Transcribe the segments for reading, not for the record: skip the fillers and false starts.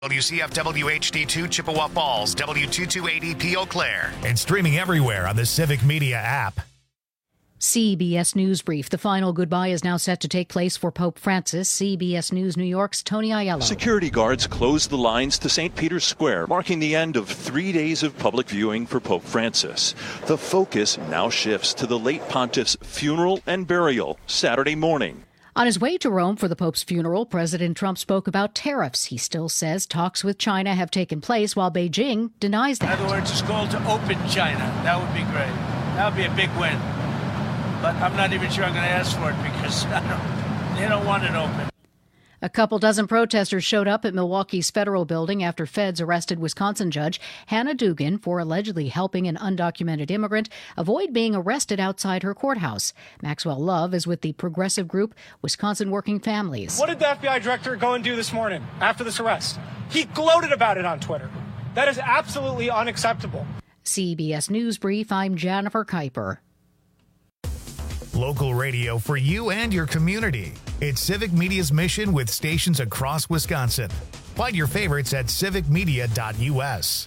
WCFW HD2 Chippewa Falls, W2280P Eau Claire. And streaming everywhere on the Civic Media app. CBS News Brief. The final goodbye is now set to take place for Pope Francis. CBS News New York's Tony Aiello. Security guards closed the lines to St. Peter's Square, marking the end of 3 days of public viewing for Pope Francis. The focus now shifts to the late pontiff's funeral and burial Saturday morning. On his way to Rome for the Pope's funeral, President Trump spoke about tariffs. He still says talks with China have taken place while Beijing denies that. In other words, it's called to open China. That would be great. That would be a big win. But I'm not even sure I'm going to ask for it because they don't want it open. A couple dozen protesters showed up at Milwaukee's federal building after feds arrested Wisconsin judge Hannah Dugan for allegedly helping an undocumented immigrant avoid being arrested outside her courthouse. Maxwell Love is with the progressive group Wisconsin Working Families. What did the FBI director go and do this morning after this arrest? He gloated about it on Twitter. That is absolutely unacceptable. CBS News Brief, I'm Jennifer Kuiper. Local radio for you and your community. It's Civic Media's mission with stations across Wisconsin. Find your favorites at civicmedia.us.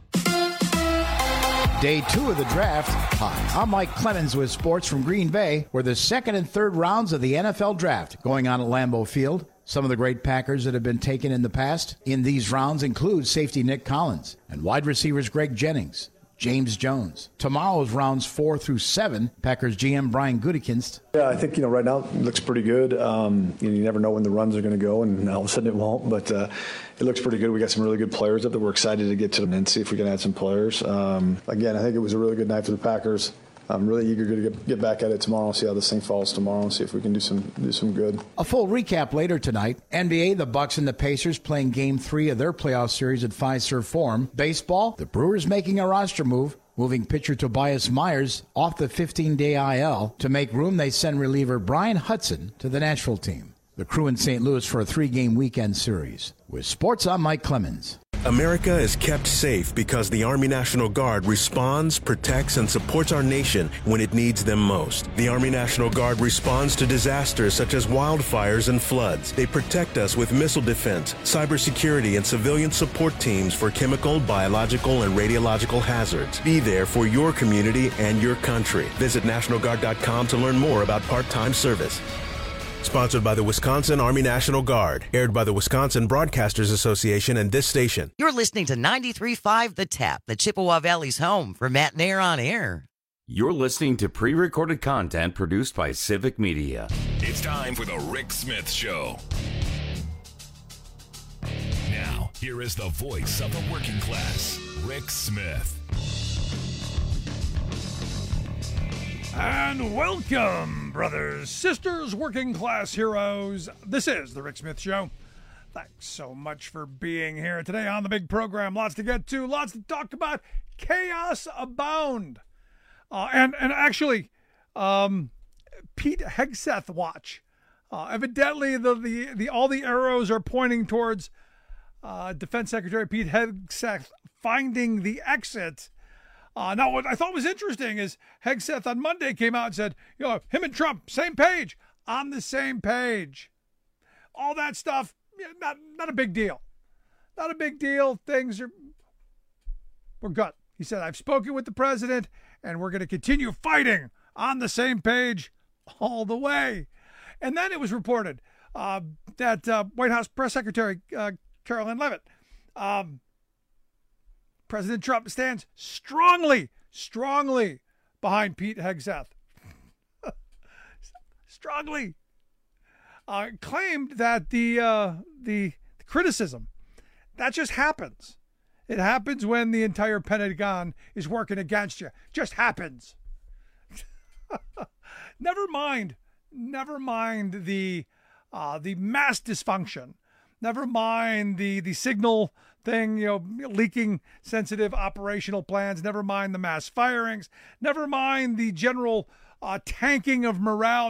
Day 2 of the draft. Hi, I'm Mike Clemens with sports from Green Bay, where the second and third rounds of the NFL draft going on at Lambeau Field. Some of the great Packers that have been taken in the past in these rounds include safety Nick Collins and wide receivers Greg Jennings, James Jones. Tomorrow's rounds 4 through 7, Packers GM Brian Gutekunst. Yeah, I think, right now it looks pretty good. You never know when the runs are going to go, and all of a sudden it won't, but it looks pretty good. We got some really good players up there. We're excited to get to them and see if we can add some players. Again, I think it was a really good night for the Packers. I'm really eager to get back at it tomorrow and see how this thing falls tomorrow and see if we can do some good. A full recap later tonight. NBA, the Bucks and the Pacers playing Game 3 of their playoff series at Fiserv Forum. Baseball, the Brewers making a roster move, moving pitcher Tobias Myers off the 15-day IL. To make room, they send reliever Brian Hudson to the Nashville team. The Crew in St. Louis for a 3-game weekend series. With sports, I'm Mike Clemens. America is kept safe because the Army National Guard responds, protects, and supports our nation when it needs them most. The Army National Guard responds to disasters such as wildfires and floods. They protect us with missile defense, cybersecurity, and civilian support teams for chemical, biological, and radiological hazards. Be there for your community and your country. Visit NationalGuard.com to learn more about part-time service. Sponsored by the Wisconsin Army National Guard. Aired by the Wisconsin Broadcasters Association and this station. You're listening to 93.5 The Tap, the Chippewa Valley's home for Matt Nair on Air. You're listening to pre-recorded content produced by Civic Media. It's time for the Rick Smith Show. Now, here is the voice of the working class, Rick Smith. And welcome, brothers, sisters, working class heroes. This is the Rick Smith Show. Thanks so much for being here today on the big program. Lots to get to, lots to talk about. Chaos abound. And actually, Pete Hegseth watch. Evidently, the all the arrows are pointing towards Defense Secretary Pete Hegseth finding the exit. Now, what I thought was interesting is Hegseth on Monday came out and said, him and Trump, same page, on the same page. All that stuff, not a big deal. Not a big deal. We're good. He said, I've spoken with the president, and we're going to continue fighting on the same page all the way. And then it was reported that White House Press Secretary Caroline Leavitt, President Trump stands strongly behind Pete Hegseth. Strongly. Claimed that the criticism, that just happens. It happens when the entire Pentagon is working against you. Just happens. Never mind the mass dysfunction. Never mind the signal thing, leaking sensitive operational plans. Never mind the mass firings. Never mind the general tanking of morale.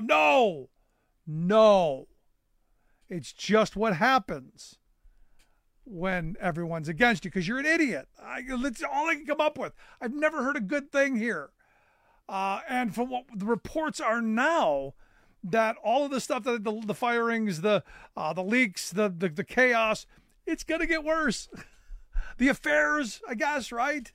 No. It's just what happens when everyone's against you because you're an idiot. That's all I can come up with. I've never heard a good thing here. And from what the reports are now, that all of the stuff, that the firings, the leaks, the chaos It's going to get worse. The affairs, I guess, right?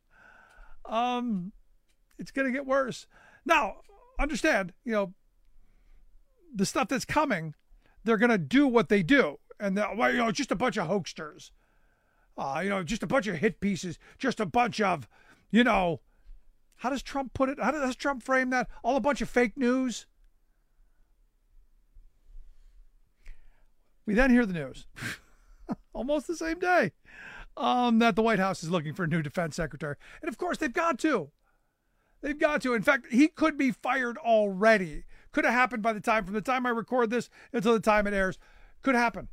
It's going to get worse. Now, understand, the stuff that's coming, they're going to do what they do. And, it's just a bunch of hoaxsters. Just a bunch of hit pieces. Just a bunch of, how does Trump put it? How does Trump frame that? All a bunch of fake news. We then hear the news, almost the same day, that the White House is looking for a new defense secretary. And of course, they've got to. They've got to. In fact, he could be fired already. Could have happened from the time I record this until the time it airs. Could happen.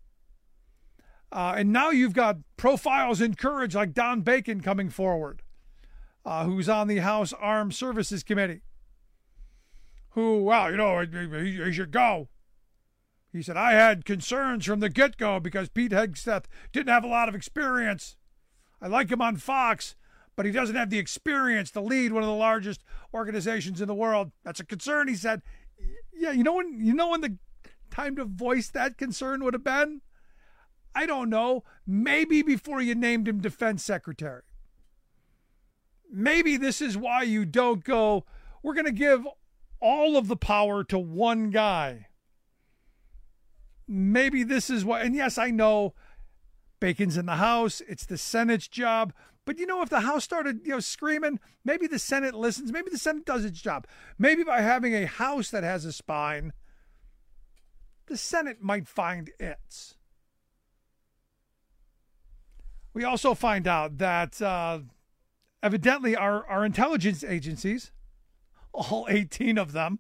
And now you've got profiles in courage like Don Bacon coming forward, who's on the House Armed Services Committee, who, he should go. He said, I had concerns from the get-go because Pete Hegseth didn't have a lot of experience. I like him on Fox, but he doesn't have the experience to lead one of the largest organizations in the world. That's a concern, he said. Yeah, you know when the time to voice that concern would have been? I don't know. Maybe before you named him defense secretary. Maybe this is why you don't go, we're going to give all of the power to one guy. Maybe this is why, and yes, I know Bacon's in the House. It's the Senate's job. But, if the House started, screaming, maybe the Senate listens. Maybe the Senate does its job. Maybe by having a House that has a spine, the Senate might find its. We also find out that evidently our intelligence agencies, all 18 of them,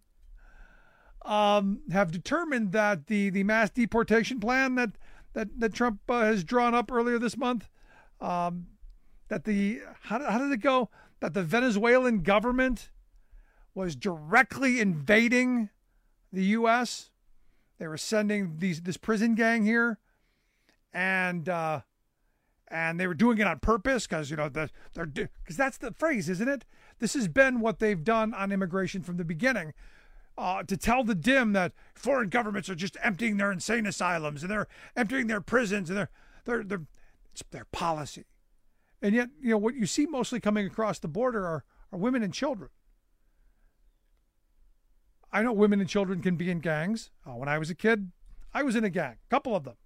have determined that the mass deportation plan that Trump has drawn up earlier this month, how did it go? That the Venezuelan government was directly invading the U.S. They were sending this prison gang here, and they were doing it on purpose because because that's the phrase, isn't it? This has been what they've done on immigration from the beginning. To tell the dim that foreign governments are just emptying their insane asylums and they're emptying their prisons and it's their policy. And yet, what you see mostly coming across the border are women and children. I know women and children can be in gangs. When I was a kid, I was in a gang, a couple of them.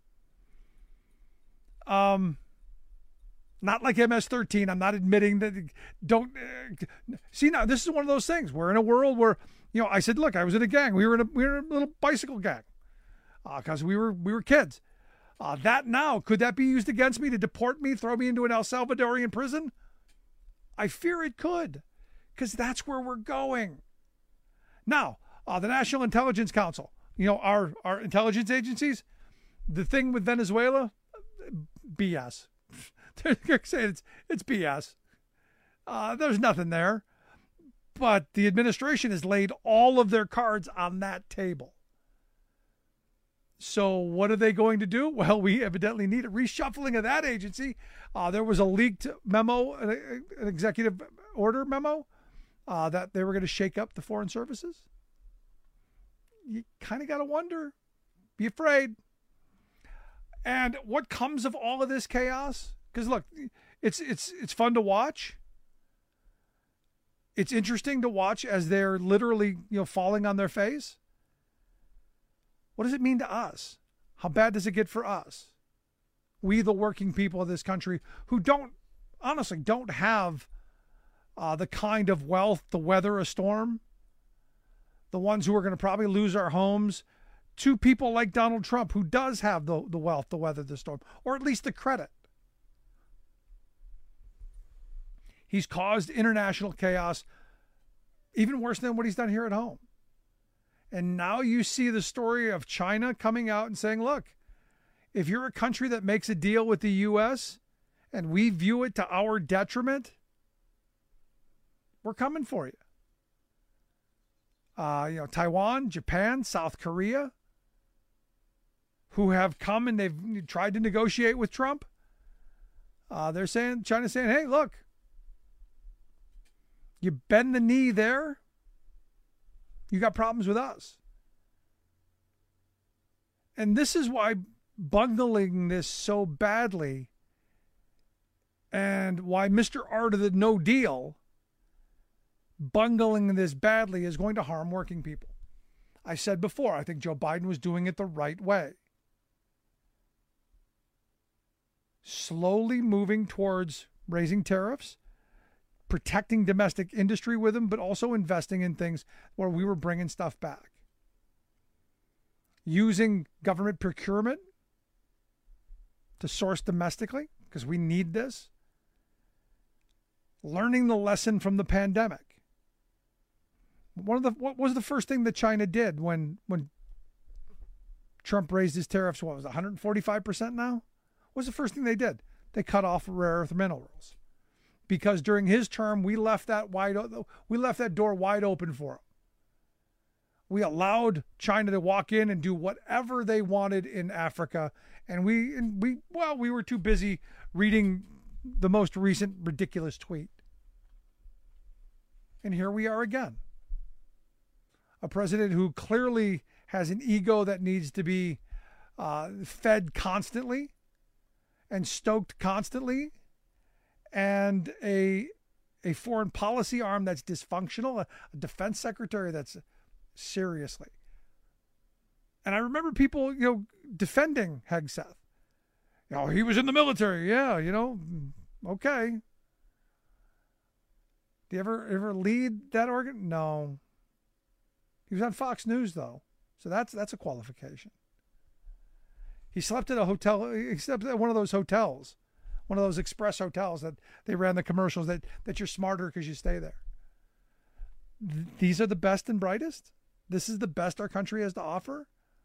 Not like MS-13. I'm not admitting that. Don't see now. This is one of those things. We're in a world where, I said, look, I was in a gang. We were in a little bicycle gang, because we were kids. That now, could that be used against me to deport me, throw me into an El Salvadorian prison? I fear it could, because that's where we're going. Now, the National Intelligence Council, our intelligence agencies, the thing with Venezuela, BS. They're saying it's BS. There's nothing there. But the administration has laid all of their cards on that table. So what are they going to do? Well, we evidently need a reshuffling of that agency. There was a leaked memo, an executive order memo, that they were going to shake up the foreign services. You kind of got to wonder. Be afraid. And what comes of all of this chaos? Because look, it's fun to watch. It's interesting to watch as they're literally, falling on their face. What does it mean to us? How bad does it get for us? We, the working people of this country, who honestly don't have the kind of wealth to weather a storm. The ones who are going to probably lose our homes to people like Donald Trump, who does have the wealth to weather the storm, or at least the credit. He's caused international chaos even worse than what he's done here at home. And now you see the story of China coming out and saying, look, if you're a country that makes a deal with the U.S. and we view it to our detriment, we're coming for you. Taiwan, Japan, South Korea, who have come and they've tried to negotiate with Trump. China's saying, hey, look, you bend the knee there, you got problems with us. And this is why bungling this so badly and why Mr. Art of the No Deal bungling this badly is going to harm working people. I said before, I think Joe Biden was doing it the right way. Slowly moving towards raising tariffs, protecting domestic industry with them, but also investing in things where we were bringing stuff back. Using government procurement to source domestically, because we need this. Learning the lesson from the pandemic. What was the first thing that China did when Trump raised his tariffs? What was it, 145% now? What was the first thing they did? They cut off rare earth minerals. Because during his term, we left that door wide open for him. We allowed China to walk in and do whatever they wanted in Africa, and we were too busy reading the most recent ridiculous tweet. And here we are again. A president who clearly has an ego that needs to be fed constantly and stoked constantly, and a foreign policy arm that's dysfunctional, a defense secretary that's seriously. And I remember people, defending Hegseth. He was in the military. Yeah, okay. Do you ever lead that organ? No. He was on Fox News, though. So that's a qualification. He slept at a hotel. He slept at one of those hotels, one of those express hotels that they ran the commercials that you're smarter because you stay there. These are the best and brightest? This is the best our country has to offer?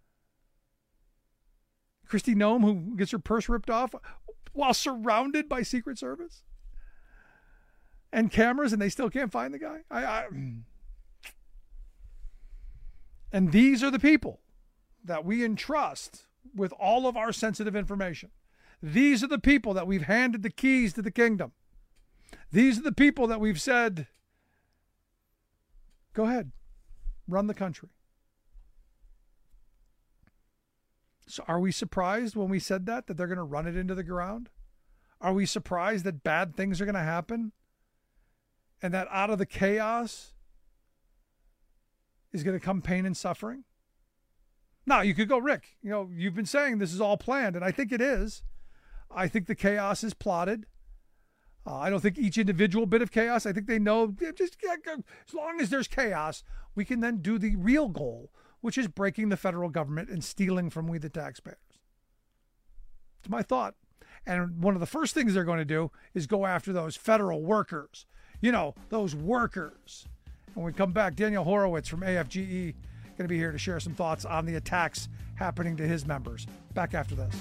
Kristi Noem, who gets her purse ripped off while surrounded by Secret Service and cameras, and they still can't find the guy? And these are the people that we entrust with all of our sensitive information. These are the people that we've handed the keys to the kingdom. These are the people that we've said, go ahead, run the country. So are we surprised when we said that they're going to run it into the ground? Are we surprised that bad things are going to happen? And that out of the chaos is going to come pain and suffering? Now, you could go, Rick, you've been saying this is all planned, and I think it is. I think the chaos is plotted. I don't think each individual bit of chaos. I think they know, as long as there's chaos, we can then do the real goal, which is breaking the federal government and stealing from we the taxpayers. It's my thought. And one of the first things they're going to do is go after those federal workers. Those workers. When we come back, Daniel Horowitz from AFGE going to be here to share some thoughts on the attacks happening to his members. Back after this.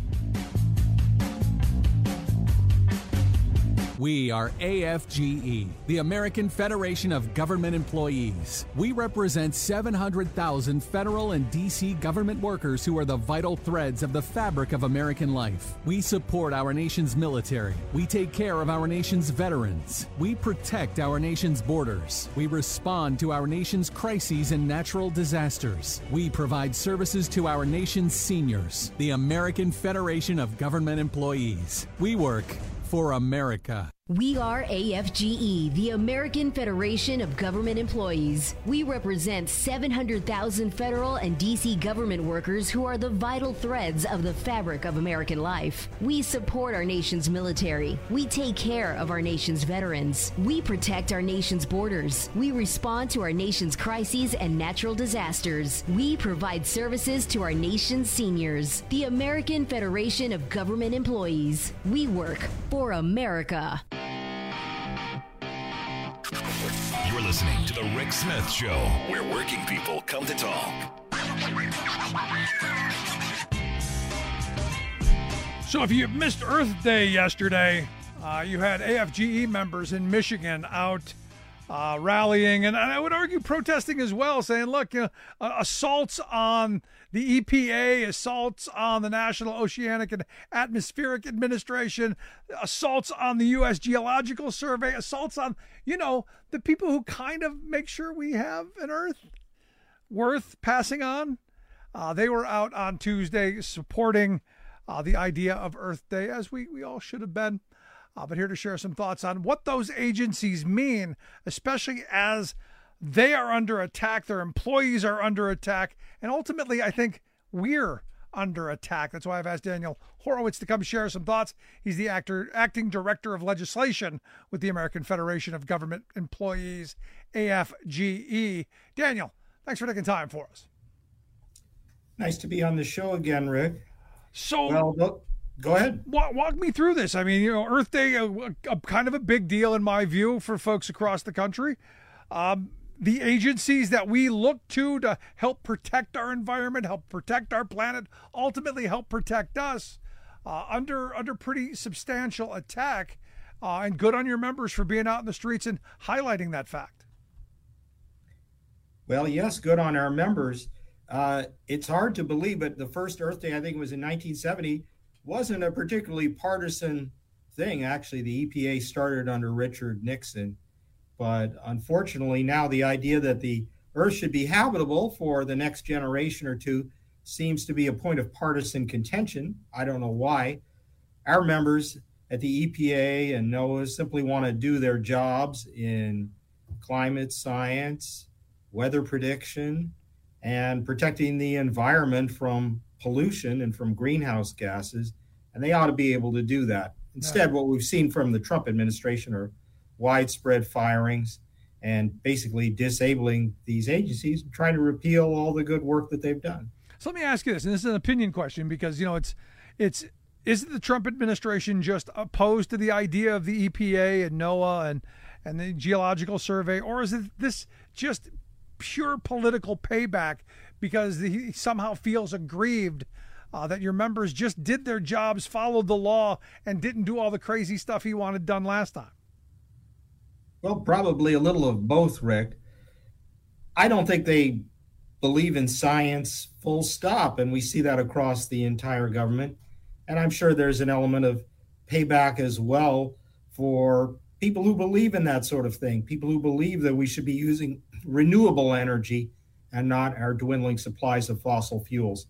We are AFGE, the American Federation of Government Employees. We represent 700,000 federal and D.C. government workers who are the vital threads of the fabric of American life. We support our nation's military. We take care of our nation's veterans. We protect our nation's borders. We respond to our nation's crises and natural disasters. We provide services to our nation's seniors. The American Federation of Government Employees. We work for America. We are AFGE, the American Federation of Government Employees. We represent 700,000 federal and D.C. government workers who are the vital threads of the fabric of American life. We support our nation's military. We take care of our nation's veterans. We protect our nation's borders. We respond to our nation's crises and natural disasters. We provide services to our nation's seniors. The American Federation of Government Employees. We work for America. You're listening to The Rick Smith Show, where working people come to talk. So if you missed Earth Day yesterday, you had AFGE members in Michigan out rallying, and I would argue protesting as well, saying, look, assaults on the EPA, assaults on the National Oceanic and Atmospheric Administration, assaults on the U.S. Geological Survey, assaults on, the people who kind of make sure we have an Earth worth passing on. They were out on Tuesday supporting the idea of Earth Day, as we all should have been. But here to share some thoughts on what those agencies mean, especially as they are under attack, their employees are under attack, and ultimately I think we're under attack. That's why I've asked Daniel Horowitz to come share some thoughts. He's the acting director of legislation with the American Federation of Government Employees, AFGE. Daniel, thanks for taking time for us. Nice to be on the show again, Rick. So, well, go ahead. Walk me through this. I mean, Earth Day, a kind of a big deal in my view for folks across the country. The agencies that we look to help protect our environment, help protect our planet, ultimately help protect us, under pretty substantial attack. And good on your members for being out in the streets and highlighting that fact. Well, yes, good on our members. It's hard to believe, but the first Earth Day, I think it was in 1970, wasn't a particularly partisan thing. Actually, the EPA started under Richard Nixon. But unfortunately, now the idea that the Earth should be habitable for the next generation or two seems to be a point of partisan contention. I don't know why. Our members at the EPA and NOAA simply want to do their jobs in climate science, weather prediction, and protecting the environment from pollution and from greenhouse gases. And they ought to be able to do that. Instead, what we've seen from the Trump administration are widespread firings and basically disabling these agencies, trying to repeal all the good work that they've done. So let me ask you this, and this is an opinion question, because isn't the Trump administration just opposed to the idea of the EPA and NOAA and the Geological Survey, or is this just pure political payback because he somehow feels aggrieved that your members just did their jobs, followed the law, and didn't do all the crazy stuff he wanted done last time? Well, probably a little of both, Rick. I don't think they believe in science full stop, and we see that across the entire government. And I'm sure there's an element of payback as well for people who believe in that sort of thing, people who believe that we should be using renewable energy and not our dwindling supplies of fossil fuels.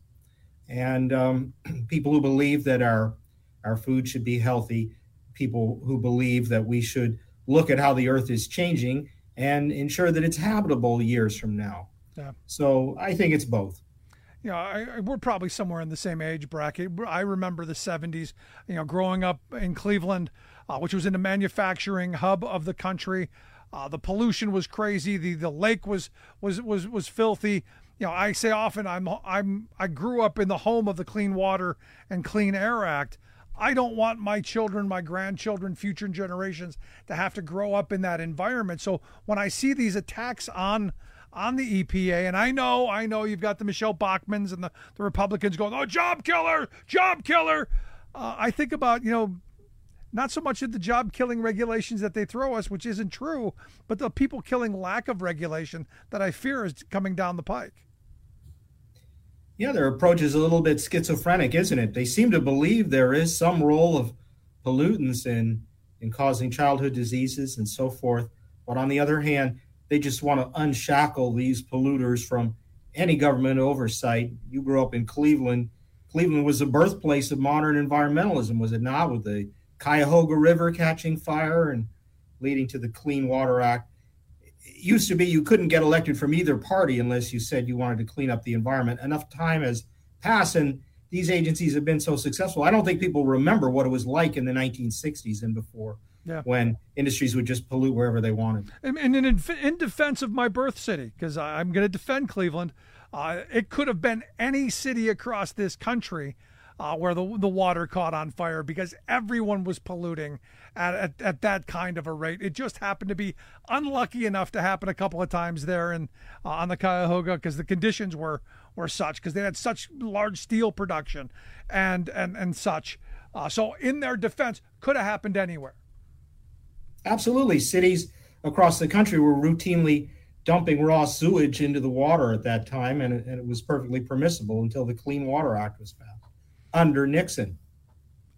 And people who believe that our food should be healthy, people who believe that we should look at how the Earth is changing and ensure that it's habitable years from now. Yeah. So I think it's both. We're probably somewhere in the same age bracket. I remember the 70s, growing up in Cleveland, which was in the manufacturing hub of the country. The pollution was crazy. The lake was filthy. I say often I grew up in the home of the Clean Water and Clean Air Act. I don't want my children, my grandchildren, future generations to have to grow up in that environment. So when I see these attacks on the EPA, and I know you've got the Michelle Bachmans and the Republicans going, oh, job killer. I think about, not so much of the job killing regulations that they throw us, which isn't true, but the people killing lack of regulation that I fear is coming down the pike. Yeah, their approach is a little bit schizophrenic, isn't it? They seem to believe there is some role of pollutants in causing childhood diseases and so forth. But on the other hand, they just want to unshackle these polluters from any government oversight. You grew up in Cleveland. Cleveland was the birthplace of modern environmentalism, was it not? With the Cuyahoga River catching fire and leading to the Clean Water Act. It used to be you couldn't get elected from either party unless you said you wanted to clean up the environment. Enough time has passed, and these agencies have been so successful. I don't think people remember what it was like in the 1960s and before, when industries would just pollute wherever they wanted. And in defense of my birth city, because I'm going to defend Cleveland, it could have been any city across this country where the water caught on fire, because everyone was polluting at that kind of a rate. It just happened to be unlucky enough to happen a couple of times there and on the Cuyahoga, because the conditions were such, because they had such large steel production and such. So in their defense, could have happened anywhere. Absolutely. Cities across the country were routinely dumping raw sewage into the water at that time, and it was perfectly permissible until the Clean Water Act was passed under Nixon.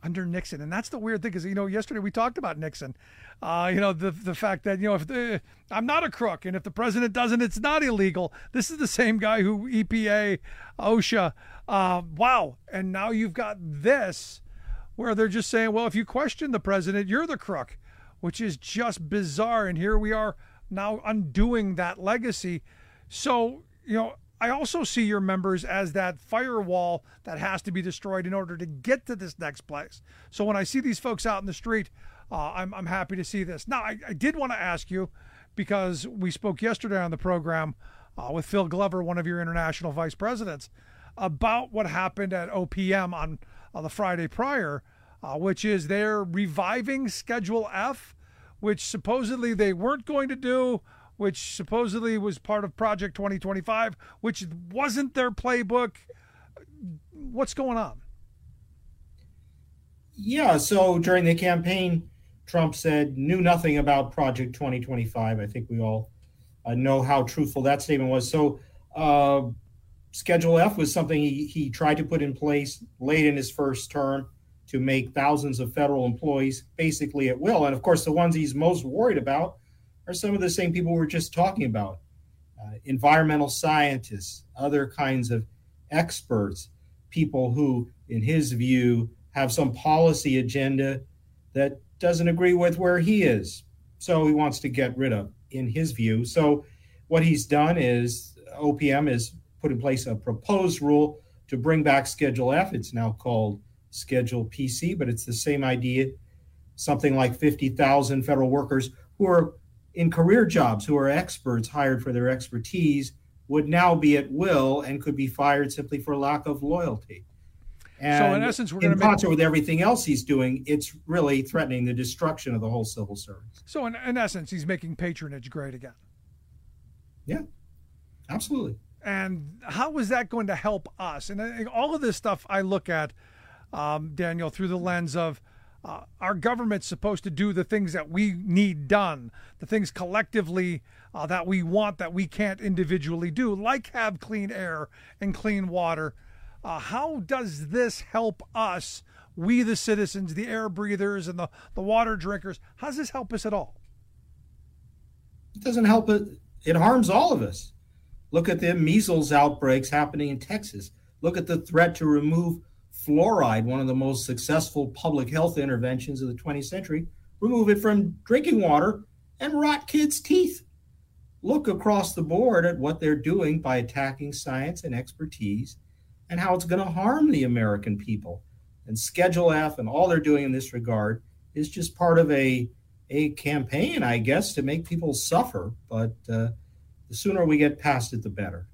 under Nixon. And that's the weird thing because, yesterday we talked about Nixon. The fact that, if I'm not a crook and if the president doesn't, it's not illegal. This is the same guy who EPA, OSHA, wow. And now you've got this where they're just saying, well, if you question the president, you're the crook, which is just bizarre. And here we are now undoing that legacy. So, I also see your members as that firewall that has to be destroyed in order to get to this next place. So when I see these folks out in the street, I'm happy to see this. Now, I did want to ask you, because we spoke yesterday on the program with Phil Glover, one of your international vice presidents, about what happened at OPM on the Friday prior, which is they're reviving Schedule F, which supposedly they weren't going to do, which supposedly was part of Project 2025, which wasn't their playbook. What's going on? Yeah, so during the campaign, Trump knew nothing about Project 2025. I think we all know how truthful that statement was. So Schedule F was something he tried to put in place late in his first term to make thousands of federal employees basically at will. And of course, the ones he's most worried about are some of the same people we're just talking about. Environmental scientists, other kinds of experts, people who, in his view, have some policy agenda that doesn't agree with where he is. So he wants to get rid of, in his view. So what he's done is OPM has put in place a proposed rule to bring back Schedule F. It's now called Schedule PC, but it's the same idea. Something like 50,000 federal workers who are in career jobs, who are experts hired for their expertise, would now be at will and could be fired simply for lack of loyalty. And so in essence, we're going to concert with everything else he's doing, it's really threatening the destruction of the whole civil service. So in essence, he's making patronage great again. Yeah, absolutely. And how is that going to help us? And all of this stuff I look at, Daniel, through the lens of our government's supposed to do the things that we need done, the things collectively that we want that we can't individually do, like have clean air and clean water. How does this help us, we the citizens, the air breathers and the water drinkers? How does this help us at all? It doesn't help it. It harms all of us. Look at the measles outbreaks happening in Texas. Look at the threat to remove fluoride, one of the most successful public health interventions of the 20th century, remove it from drinking water and rot kids' teeth. Look across the board at what they're doing by attacking science and expertise and how it's going to harm the American people. And Schedule F and all they're doing in this regard is just part of a campaign, I guess, to make people suffer. But the sooner we get past it, the better.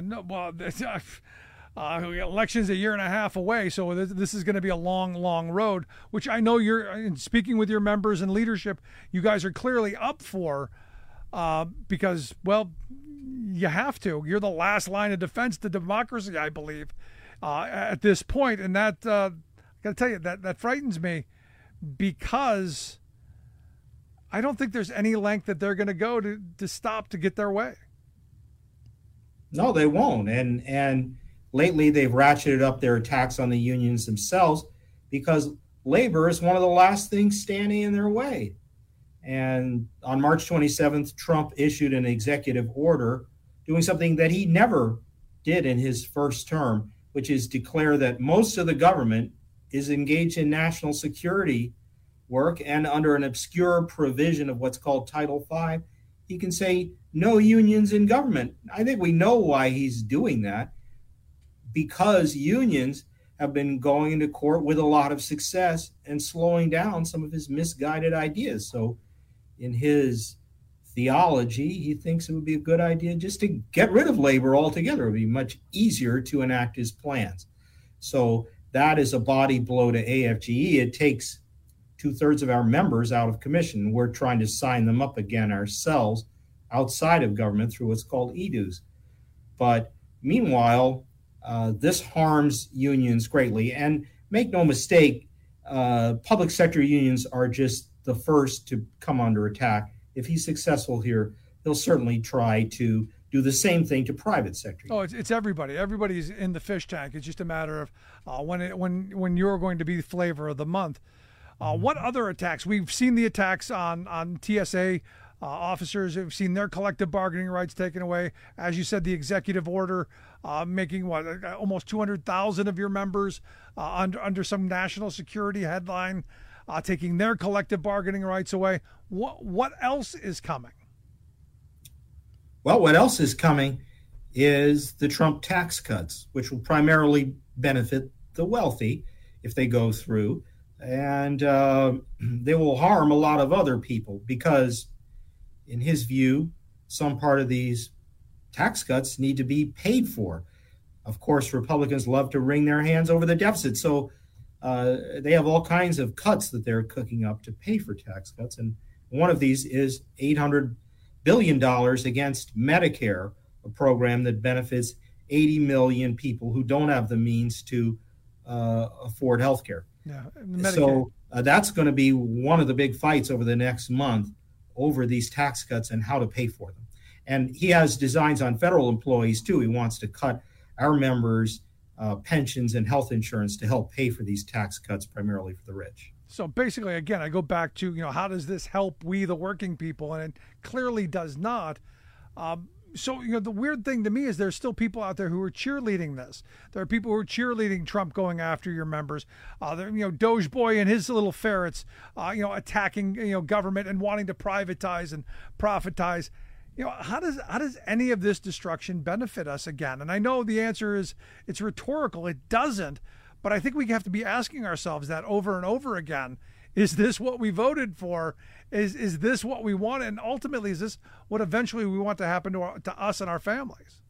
Election's a year and a half away, so this is going to be a long, long road, which I know you're speaking with your members and leadership. You guys are clearly up for because, well, you have to. You're the last line of defense to democracy, I believe, at this point. And that, I got to tell you, that frightens me because I don't think there's any length that they're going to go to stop to get their way. No, they won't. And lately, they've ratcheted up their attacks on the unions themselves because labor is one of the last things standing in their way. And on March 27th, Trump issued an executive order doing something that he never did in his first term, which is declare that most of the government is engaged in national security work, and under an obscure provision of what's called Title V, he can say no unions in government. I think we know why he's doing that. Because unions have been going into court with a lot of success and slowing down some of his misguided ideas. So in his theology, he thinks it would be a good idea just to get rid of labor altogether. It would be much easier to enact his plans. So that is a body blow to AFGE. It takes 2/3 of our members out of commission. We're trying to sign them up again ourselves outside of government through what's called EDUs. But meanwhile, this harms unions greatly. And make no mistake, public sector unions are just the first to come under attack. If he's successful here, he'll certainly try to do the same thing to private sector. Oh, it's everybody. Everybody's in the fish tank. It's just a matter of when you're going to be the flavor of the month. What other attacks? We've seen the attacks on TSA officers. We've seen their collective bargaining rights taken away. As you said, the executive order making almost 200,000 of your members under some national security headline, taking their collective bargaining rights away. What else is coming? Well, what else is coming is the Trump tax cuts, which will primarily benefit the wealthy if they go through. And they will harm a lot of other people because, in his view, some part of these tax cuts need to be paid for. Of course, Republicans love to wring their hands over the deficit. So they have all kinds of cuts that they're cooking up to pay for tax cuts. And one of these is $800 billion against Medicare, a program that benefits 80 million people who don't have the means to afford health care. Yeah, so that's going to be one of the big fights over the next month over these tax cuts and how to pay for them. And he has designs on federal employees, too. He wants to cut our members' pensions and health insurance to help pay for these tax cuts, primarily for the rich. So basically, again, I go back to, how does this help we, the working people? And it clearly does not. So, the weird thing to me is there's still people out there who are cheerleading this. There are people who are cheerleading Trump going after your members. Doge Boy and his little ferrets, attacking, government and wanting to privatize and profitize. How does any of this destruction benefit us again? And I know the answer is it's rhetorical. It doesn't. But I think we have to be asking ourselves that over and over again. Is this what we voted for? Is this what we want? And ultimately, is this what eventually we want to happen to us and our families?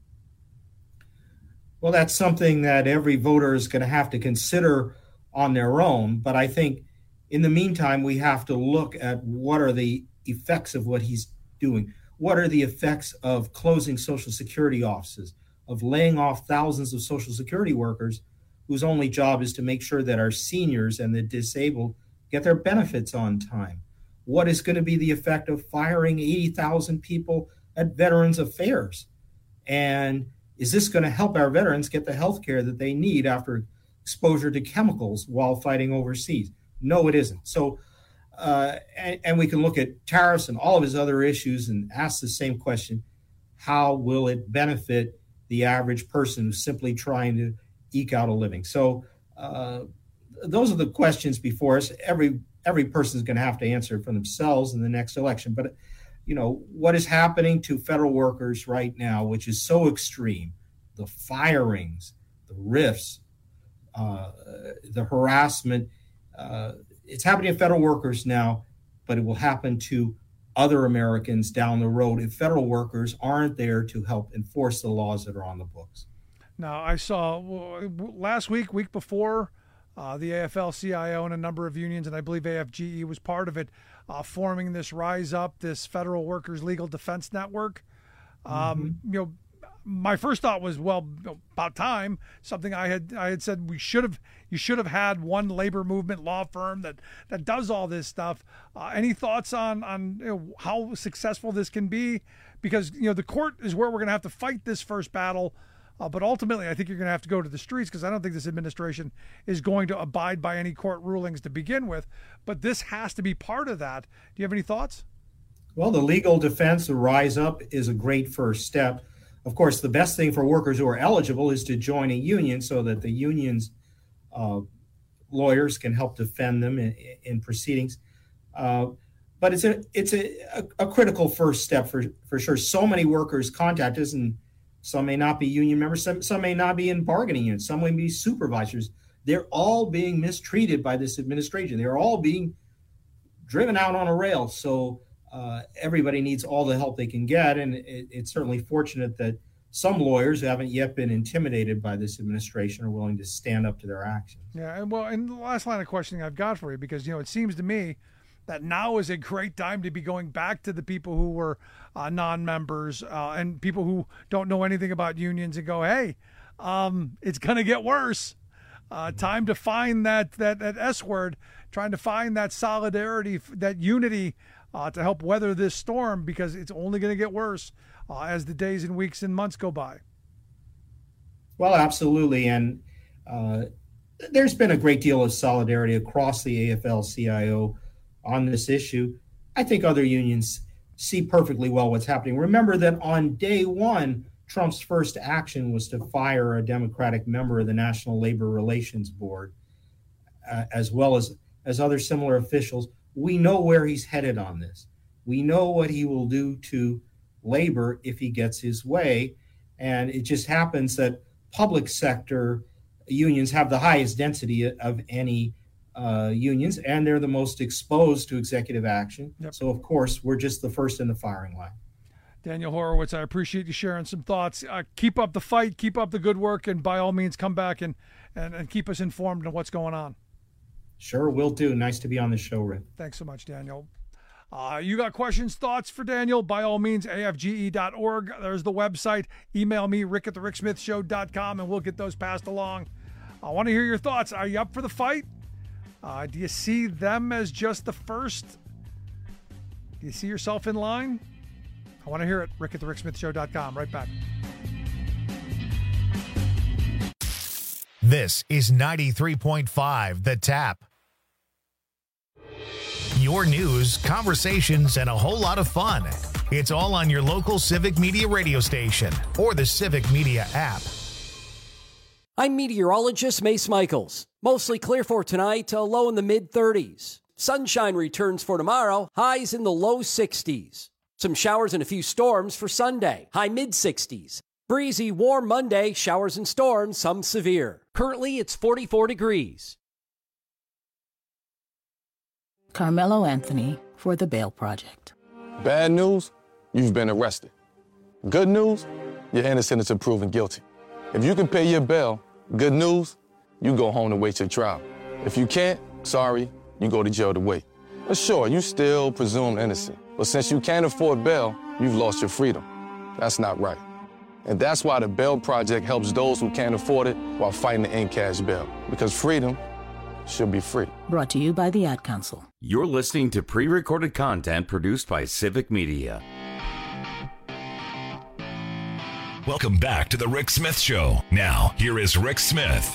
Well, that's something that every voter is going to have to consider on their own. But I think in the meantime, we have to look at what are the effects of what he's doing. What are the effects of closing Social Security offices, of laying off thousands of Social Security workers whose only job is to make sure that our seniors and the disabled get their benefits on time? What is going to be the effect of firing 80,000 people at Veterans Affairs? And is this going to help our veterans get the health care that they need after exposure to chemicals while fighting overseas? No, it isn't. So, and we can look at tariffs and all of his other issues and ask the same question: how will it benefit the average person who's simply trying to eke out a living? So those are the questions before us. Every person is going to have to answer for themselves in the next election. But, what is happening to federal workers right now, which is so extreme, the firings, the rifts, the harassment, it's happening to federal workers now, but it will happen to other Americans down the road if federal workers aren't there to help enforce the laws that are on the books. Now, I saw last week before, the AFL-CIO and a number of unions, and I believe AFGE was part of it, forming this Rise Up, this Federal Workers Legal Defense Network. My first thought was, well, about time. Something I had said you should have had one labor movement law firm that does all this stuff. Any thoughts on how successful this can be? Because the court is where we're going to have to fight this first battle. But ultimately, I think you're going to have to go to the streets because I don't think this administration is going to abide by any court rulings to begin with. But this has to be part of that. Do you have any thoughts? Well, the legal defense, the Rise Up, is a great first step. Of course, the best thing for workers who are eligible is to join a union so that the union's lawyers can help defend them in proceedings. But it's a critical first step for sure. So many workers contact us, and some may not be union members, some may not be in bargaining units, some may be supervisors. They're all being mistreated by this administration. They're all being driven out on a rail. So everybody needs all the help they can get. And it's certainly fortunate that some lawyers who haven't yet been intimidated by this administration are willing to stand up to their actions. Yeah, and the last line of questioning I've got for you, because, it seems to me that now is a great time to be going back to the people who were non-members and people who don't know anything about unions and go, hey, it's going to get worse. Time to find that S word, trying to find that solidarity, that unity to help weather this storm, because it's only going to get worse as the days and weeks and months go by. Well, absolutely. And there's been a great deal of solidarity across the AFL-CIO on this issue. I think other unions see perfectly well what's happening. Remember that on day one, Trump's first action was to fire a Democratic member of the National Labor Relations Board, as well as other similar officials. We know where he's headed on this. We know what he will do to labor if he gets his way. And it just happens that public sector unions have the highest density of any unions, and they're the most exposed to executive action. Yep. So, of course, we're just the first in the firing line. Daniel Horowitz, I appreciate you sharing some thoughts. Keep up the fight, keep up the good work, and by all means come back and keep us informed on what's going on. Sure, will do. Nice to be on the show, Rick. Thanks so much, Daniel. You got questions, thoughts for Daniel? By all means, afge.org. There's the website. Email me, rick@thericksmithshow.com, and we'll get those passed along. I want to hear your thoughts. Are you up for the fight? Do you see them as just the first? Do you see yourself in line? I want to hear it. rick@thericksmithshow.com. Right back. This is 93.5 The Tap. Your news, conversations, and a whole lot of fun. It's all on your local Civic Media radio station or the Civic Media app. I'm meteorologist Mace Michaels. Mostly clear for tonight, a low in the mid-30s. Sunshine returns for tomorrow, highs in the low 60s. Some showers and a few storms for Sunday, high mid-60s. Breezy, warm Monday, showers and storms, some severe. Currently, it's 44 degrees. Carmelo Anthony for The Bail Project. Bad news, you've been arrested. Good news, you're innocent until proven guilty. If you can pay your bail, good news, you go home to wait your trial. If you can't, sorry, you go to jail to wait. But sure, you still presumed innocent. But since you can't afford bail, you've lost your freedom. That's not right. And that's why the Bail Project helps those who can't afford it while fighting to end cash bail. Because freedom should be free. Brought to you by the Ad Council. You're listening to pre-recorded content produced by Civic Media. Welcome back to the Rick Smith Show. Now, here is Rick Smith.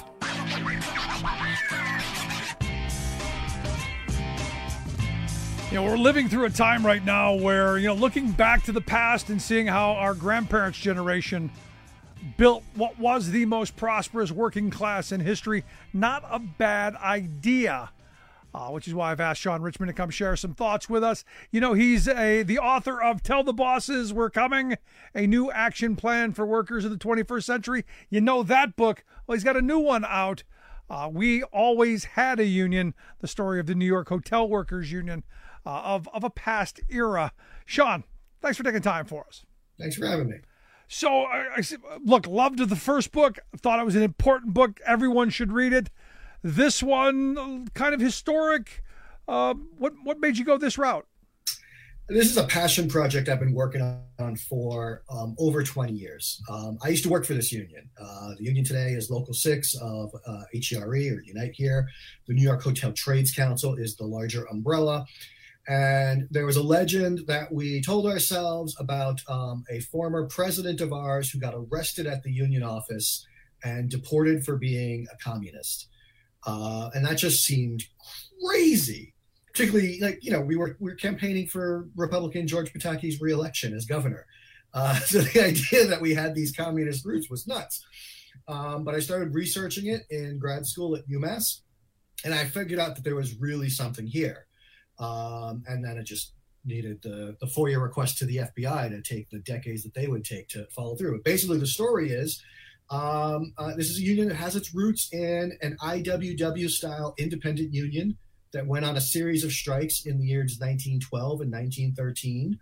We're living through a time right now where, looking back to the past and seeing how our grandparents' generation built what was the most prosperous working class in history, not a bad idea. Which is why I've asked Sean Richmond to come share some thoughts with us. He's the author of Tell the Bosses We're Coming, a new action plan for workers of the 21st century. You know that book. Well, he's got a new one out. We always had a union, the story of the New York Hotel Workers Union of a past era. Sean, thanks for taking time for us. Thanks for having me. So, look, loved the first book. Thought it was an important book. Everyone should read it. This one, kind of historic. What made you go this route? This is a passion project I've been working on for over 20 years. I used to work for this union. The union today is Local 6 of HERE, or Unite Here. The New York Hotel Trades Council is the larger umbrella. And there was a legend that we told ourselves about a former president of ours who got arrested at the union office and deported for being a communist. And that just seemed crazy, particularly we were campaigning for Republican George Pataki's reelection as governor. So the idea that we had these communist roots was nuts. But I started researching it in grad school at UMass, and I figured out that there was really something here. And then it just needed the FOIA request to the FBI to take the decades that they would take to follow through. But basically the story is, this is a union that has its roots in an IWW-style independent union that went on a series of strikes in the years 1912 and 1913,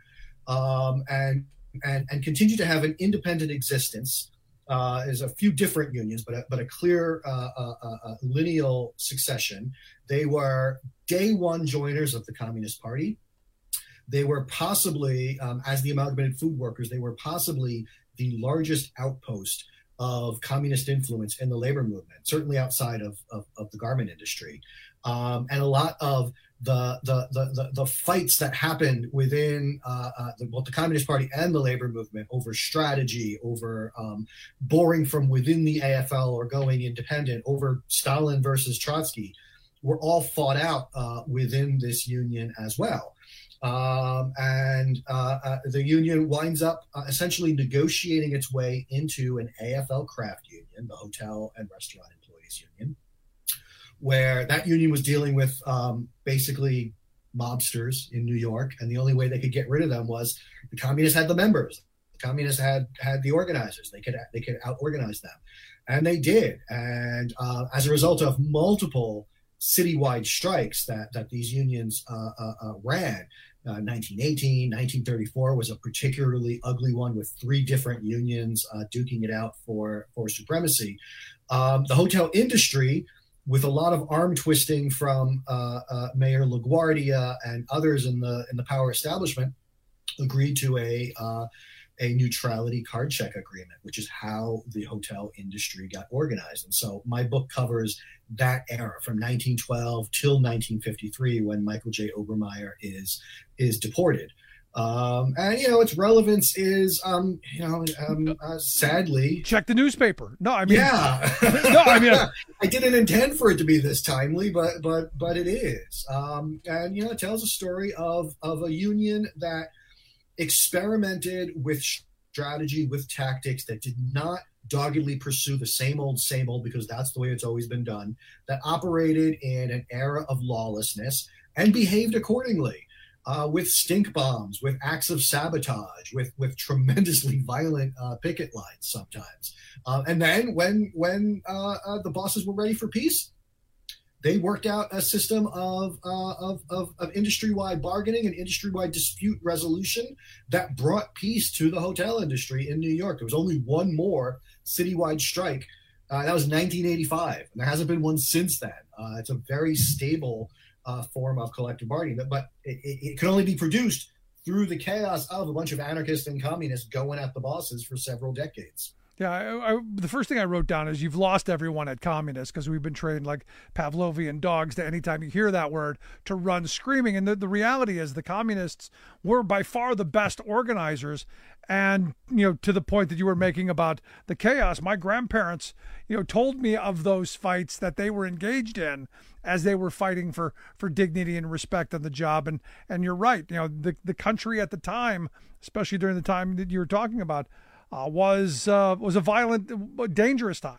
and continued to have an independent existence. There's a few different unions, but a clear lineal succession. They were day one joiners of the Communist Party. They were possibly, as the Amalgamated Food Workers, they were possibly the largest outpost of communist influence in the labor movement, certainly outside of the garment industry. And a lot of the fights that happened within both the Communist Party and the labor movement over strategy, over boring from within the AFL or going independent, over Stalin versus Trotsky, were all fought out within this union as well. And the union winds up essentially negotiating its way into an AFL craft union, the Hotel and Restaurant Employees Union, where that union was dealing with basically mobsters in New York. And the only way they could get rid of them was the communists had the members. The communists had the organizers. They could out-organize them. And they did. And as a result of multiple citywide strikes that these unions ran, 1918, 1934 was a particularly ugly one with 3 different unions duking it out for supremacy. The hotel industry, with a lot of arm twisting from Mayor LaGuardia and others in the power establishment, agreed to a neutrality card check agreement, which is how the hotel industry got organized. And so my book covers that era from 1912 till 1953, when Michael J. Obermeyer is deported. And, its relevance is, sadly. Check the newspaper. No, I mean. Yeah. No, I mean. I didn't intend for it to be this timely, but it is. And, it tells a story of a union that experimented with strategy, with tactics, that did not doggedly pursue the same old, because that's the way it's always been done, that operated in an era of lawlessness and behaved accordingly. With stink bombs, with acts of sabotage, with tremendously violent picket lines sometimes. And then when the bosses were ready for peace, they worked out a system of industry-wide bargaining and industry-wide dispute resolution that brought peace to the hotel industry in New York. There was only one more citywide strike. That was 1985, and there hasn't been one since then. It's a very stable form of collective bargaining, but it can only be produced through the chaos of a bunch of anarchists and communists going at the bosses for several decades. Yeah, the first thing I wrote down is you've lost everyone at communists, because we've been trained like Pavlovian dogs to anytime you hear that word to run screaming. And the reality is the communists were by far the best organizers. And, to the point that you were making about the chaos, my grandparents, told me of those fights that they were engaged in as they were fighting for dignity and respect on the job. And you're right. The country at the time, especially during the time that you were talking about, was a violent, dangerous time.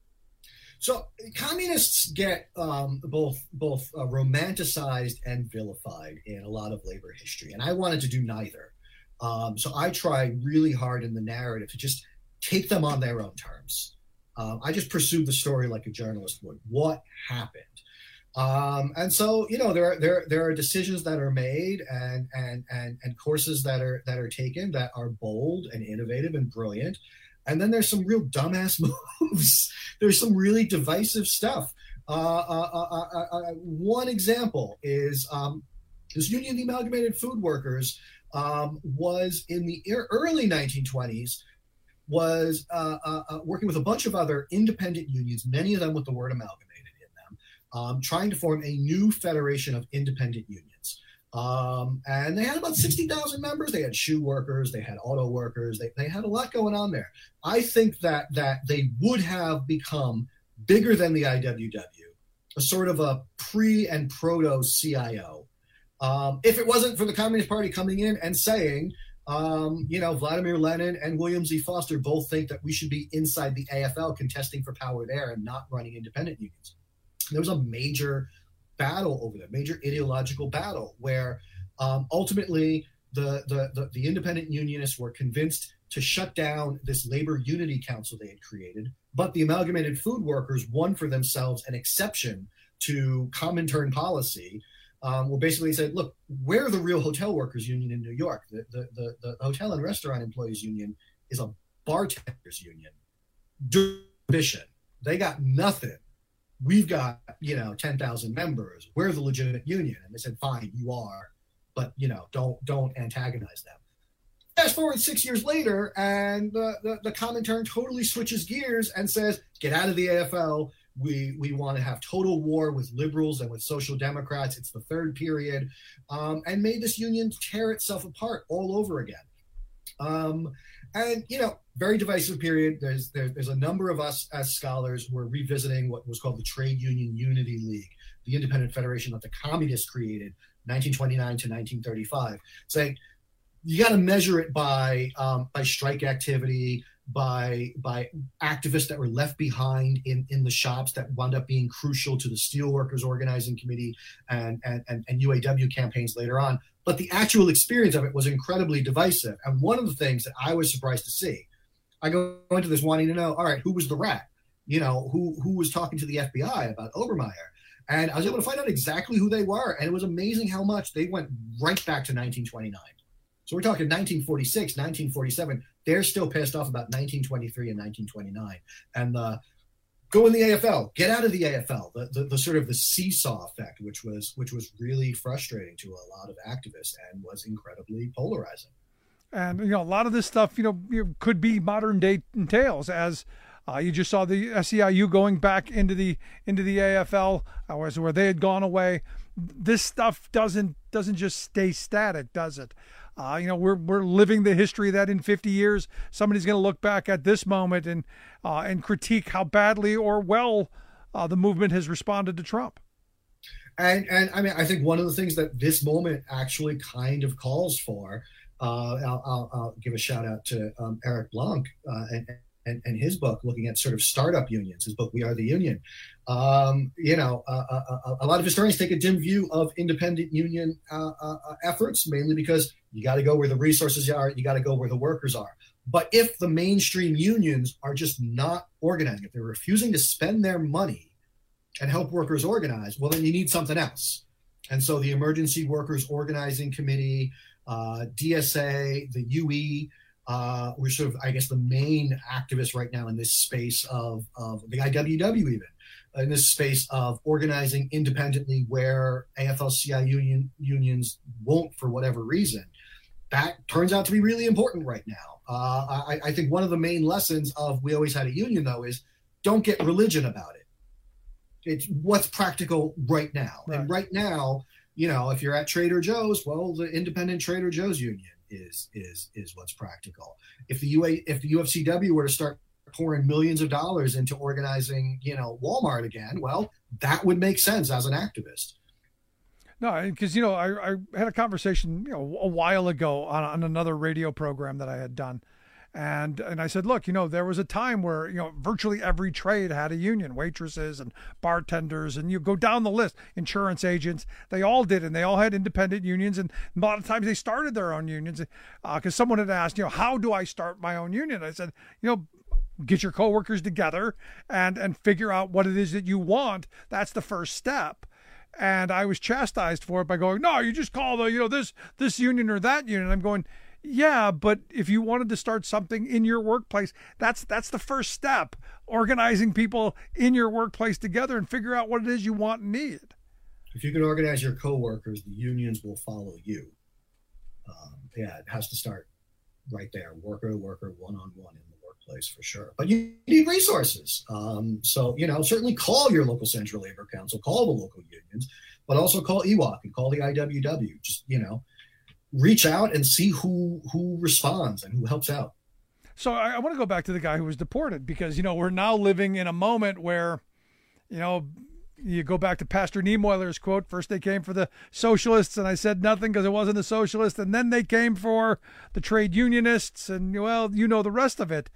So communists get both romanticized and vilified in a lot of labor history, and I wanted to do neither. So I tried really hard in the narrative to just take them on their own terms. I just pursued the story like a journalist would. What happened? And so, there are decisions that are made and courses that are taken that are bold and innovative and brilliant. And then there's some real dumbass moves. There's some really divisive stuff. One example is this union, the Amalgamated Food Workers, was in the early 1920s, was working with a bunch of other independent unions, many of them with the word amalgamated in them, trying to form a new federation of independent unions. And they had about 60,000 members. They had shoe workers, they had auto workers, they had a lot going on there. I think that they would have become bigger than the IWW, a sort of a pre and proto CIO, if it wasn't for the Communist Party coming in and saying, Vladimir Lenin and William Z. Foster both think that we should be inside the AFL contesting for power there and not running independent unions. There was a major battle over that, major ideological battle, where ultimately the independent unionists were convinced to shut down this labor unity council they had created, but the Amalgamated Food Workers won for themselves an exception to Comintern policy, where basically said, look, we're the real hotel workers union in New York. The Hotel and Restaurant Employees Union is a bartenders union. Division. They got nothing. We've got, 10,000 members. We're the legitimate union. And they said, fine, you are, but, don't antagonize them. Fast forward 6 years later, and the Comintern totally switches gears and says, get out of the AFL. We want to have total war with liberals and with social democrats. It's the third period, and made this union tear itself apart all over again. And, very divisive period. There's a number of us as scholars who are revisiting what was called the Trade Union Unity League, the independent federation that the communists created 1929 to 1935, saying you got to measure it by strike activity, by activists that were left behind in the shops that wound up being crucial to the Steelworkers Organizing Committee and UAW campaigns later on. But the actual experience of it was incredibly divisive. And one of the things that I was surprised to see, I go into this wanting to know, all right, who was the rat? Who was talking to the FBI about Obermeyer? And I was able to find out exactly who they were. And it was amazing how much they went right back to 1929. So we're talking 1946, 1947. They're still pissed off about 1923 and 1929. And go in the AFL, get out of the AFL, the sort of the seesaw effect, which was really frustrating to a lot of activists and was incredibly polarizing. And, a lot of this stuff, could be modern day tales, as you just saw the SEIU going back into the AFL, where they had gone away. This stuff doesn't just stay static, does it? We're living the history that in 50 years, somebody's going to look back at this moment and critique how badly or well the movement has responded to Trump. And I mean, I think one of the things that this moment actually kind of calls for, I'll give a shout out to Eric Blanc and his book looking at sort of startup unions, his book, We Are the Union. A lot of historians take a dim view of independent union efforts, mainly because you got to go where the resources are, you got to go where the workers are. But if the mainstream unions are just not organizing, if they're refusing to spend their money and help workers organize, well, then you need something else. And so the Emergency Workers Organizing Committee, DSA, the UE, we're sort of, I guess, the main activists right now in this space of the IWW, even in this space of organizing independently where AFL-CIO unions won't for whatever reason. That turns out to be really important right now. I think one of the main lessons of We Always Had a Union, though, is don't get religion about it. It's what's practical right now. Right. And right now, if you're at Trader Joe's, well, the independent Trader Joe's union is what's practical. If the UFCW were to start pouring millions of dollars into organizing, Walmart again, well, that would make sense as an activist. No, because, I had a conversation, a while ago on another radio program that I had done. And I said, look, there was a time where, virtually every trade had a union, waitresses and bartenders, and you go down the list, insurance agents, they all did, and they all had independent unions. And a lot of times they started their own unions because someone had asked, how do I start my own union? I said, get your coworkers together and figure out what it is that you want. That's the first step. And I was chastised for it by going, no, you just call the, this union or that union. I'm going, yeah, but if you wanted to start something in your workplace, that's the first step, organizing people in your workplace together and figure out what it is you want and need. If you can organize your coworkers, the unions will follow you. It has to start right there, worker to worker, one-on-one in the workplace for sure. But you need resources. So, certainly call your local Central Labor Council, call the local unions, but also call EWOC and call the IWW. Just, reach out and see who responds and who helps out. So I want to go back to the guy who was deported because, we're now living in a moment where, you go back to Pastor Niemöhler's quote, first they came for the socialists and I said nothing because it wasn't the socialists. And then they came for the trade unionists and, well, the rest of it.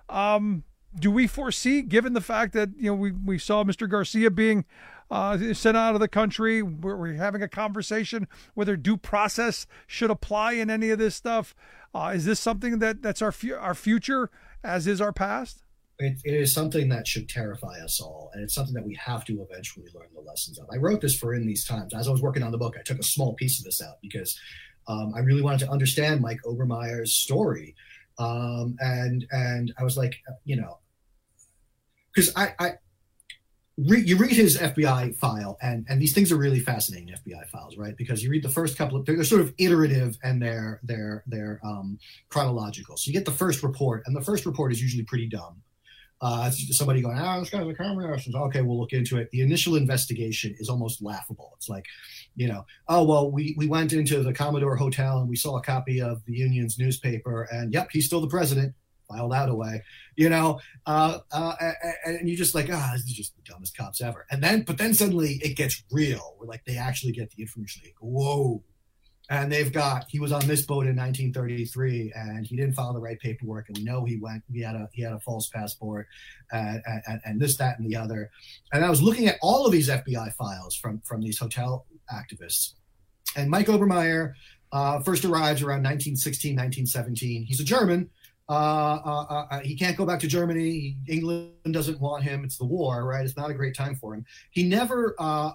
Do we foresee, given the fact that, we saw Mr. Garcia being sent out of the country, we're having a conversation whether due process should apply in any of this stuff. Is this something that's our future as is our past? It is something that should terrify us all, and it's something that we have to eventually learn the lessons of. I wrote this for In These Times. As I was working on the book, I took a small piece of this out because I really wanted to understand Mike Obermeyer's story. And I was like, because you read his FBI file, and these things are really fascinating FBI files, right? Because you read the first couple of, they're sort of iterative and they're chronological. So you get the first report, and the first report is usually pretty dumb. It's somebody going, this guy's a communist. Okay, we'll look into it. The initial investigation is almost laughable. It's like, we went into the Commodore Hotel and we saw a copy of the Union's newspaper, and yep, he's still the president. File that away, and you're just like, this is just the dumbest cops ever. But then suddenly it gets real. Where like they actually get the information. Like, whoa. And he was on this boat in 1933 and he didn't file the right paperwork. And we know he had a false passport and this, that, and the other. And I was looking at all of these FBI files from these hotel activists. And Mike Obermeyer first arrives around 1916, 1917. He's a German. He can't go back to Germany. England doesn't want him. It's the war, right? It's not a great time for him. He never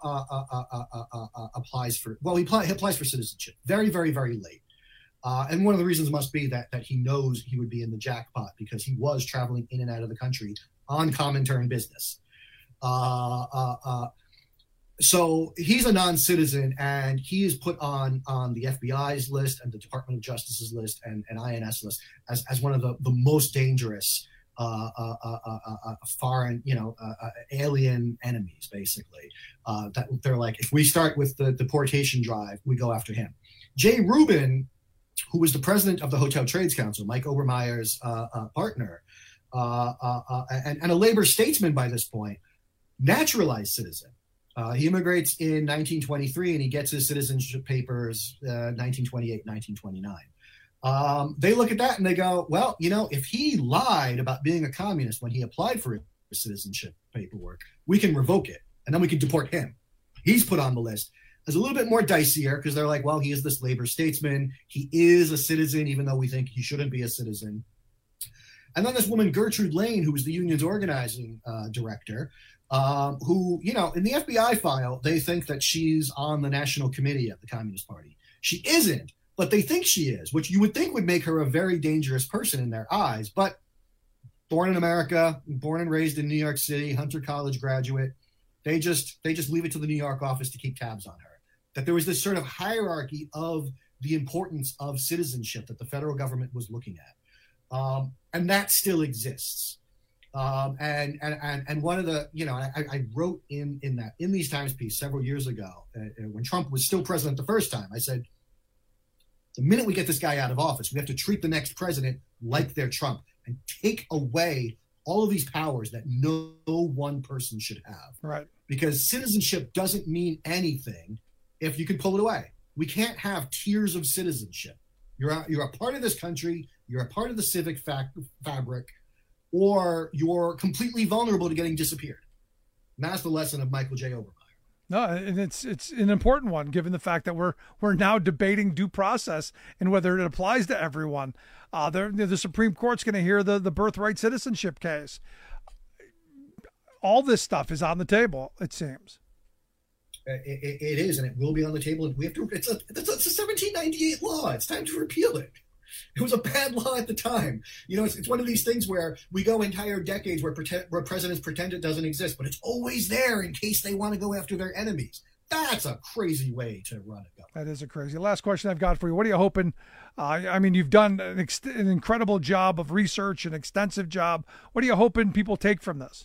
applies for. Well, he applies for citizenship very, very, very late. And one of the reasons must be that he knows he would be in the jackpot because he was traveling in and out of the country on Comintern business. So he's a non-citizen, and he is put on the FBI's list and the Department of Justice's list and INS list as one of the most dangerous foreign, alien enemies, basically. That they're like, if we start with the deportation drive, we go after him. Jay Rubin, who was the president of the Hotel Trades Council, Mike Obermeyer's partner, and a labor statesman by this point, naturalized citizen. He immigrates in 1923 and he gets his citizenship papers 1928, 1929. They look at that and they go, well, if he lied about being a communist when he applied for his citizenship paperwork, we can revoke it and then we can deport him. He's put on the list. It's a little bit more dicier because they're like, well, he is this labor statesman. He is a citizen, even though we think he shouldn't be a citizen. And then this woman, Gertrude Lane, who was the union's organizing director, who, in the FBI file, they think that she's on the national committee of the Communist Party. She isn't, but they think she is, which you would think would make her a very dangerous person in their eyes. But born in America, born and raised in New York City, Hunter College graduate, they just leave it to the New York office to keep tabs on her. That there was this sort of hierarchy of the importance of citizenship that the federal government was looking at. And that still exists. And one of the, I wrote in these Times piece several years ago when Trump was still president the first time, I said, the minute we get this guy out of office, we have to treat the next president like they're Trump and take away all of these powers that no one person should have. Right. Because citizenship doesn't mean anything if you can pull it away. We can't have tiers of citizenship. You're a part of this country. You're a part of the civic fabric. Or you're completely vulnerable to getting disappeared. And that's the lesson of Michael J. Obermeyer. No, and it's an important one, given the fact that we're now debating due process and whether it applies to everyone. The Supreme Court's going to hear the birthright citizenship case. All this stuff is on the table, it seems. It is, and it will be on the table. And we have to. It's a 1798 law. It's time to repeal it. It was a bad law at the time. It's one of these things where we go entire decades where presidents pretend it doesn't exist, but it's always there in case they want to go after their enemies. That's a crazy way to run a government. That is a crazy. Last question I've got for you. What are you hoping? You've done an incredible job of research, an extensive job. What are you hoping people take from this?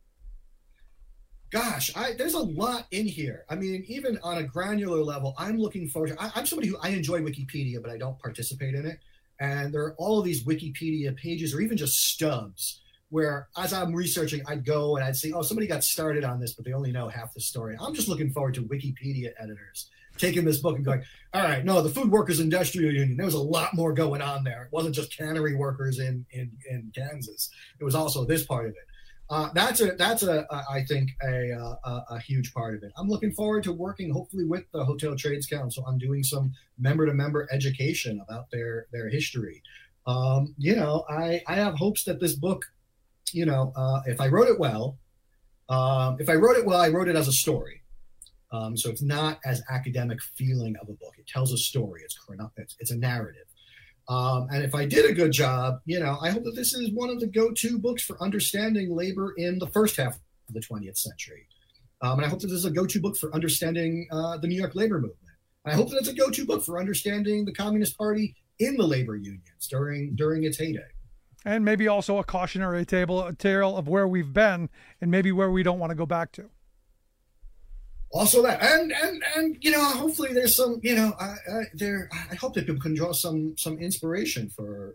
Gosh, there's a lot in here. Even on a granular level, I'm looking forward to. I'm somebody who I enjoy Wikipedia, but I don't participate in it. And there are all of these Wikipedia pages, or even just stubs, where as I'm researching, I'd go and I'd see, somebody got started on this, but they only know half the story. I'm just looking forward to Wikipedia editors taking this book and going, all right, no, the Food Workers Industrial Union, there was a lot more going on there. It wasn't just cannery workers in Kansas. It was also this part of it. That's I think a huge part of it. I'm looking forward to working hopefully with the Hotel Trades Council on doing some member-to-member education about their history. I have hopes that this book, if I wrote it well, I wrote it as a story. So it's not as academic feeling of a book. It tells a story. It's a narrative. And if I did a good job, I hope that this is one of the go-to books for understanding labor in the first half the 20th century. And I hope that this is a go-to book for understanding the New York labor movement. I hope that it's a go-to book for understanding the Communist Party in the labor unions during its heyday. And maybe also a cautionary tale of where we've been and maybe where we don't want to go back to. Also that, and hopefully there's some, I hope that people can draw some inspiration for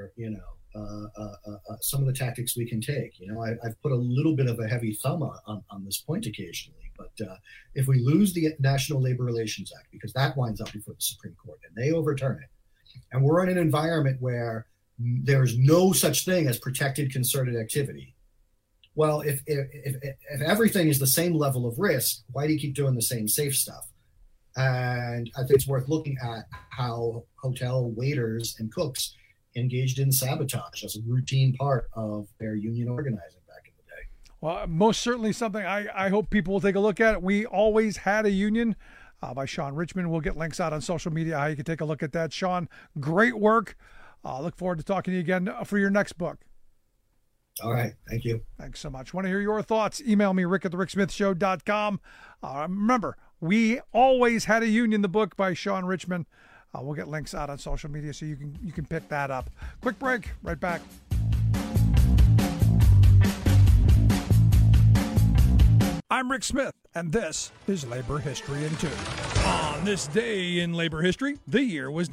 some of the tactics we can take. I've put a little bit of a heavy thumb on this point occasionally, but if we lose the National Labor Relations Act, because that winds up before the Supreme Court and they overturn it, and we're in an environment where there's no such thing as protected concerted activity. Well, if everything is the same level of risk, why do you keep doing the same safe stuff? And I think it's worth looking at how hotel waiters and cooks engaged in sabotage as a routine part of their union organizing back in the day. Well, most certainly something I hope people will take a look at. We Always Had a Union by Sean Richman. We'll get links out on social media how you can take a look at that. Sean, great work. Look forward to talking to you again for your next book. All right. Thank you. Thanks so much. Want to hear your thoughts? Email me, rick@thericksmithshow.com. Remember, We Always Had a Union, the book by Sean Richman. We'll get links out on social media so you can pick that up. Quick break. Right back. I'm Rick Smith, and this is Labor History in 2. On this day in labor history, the year was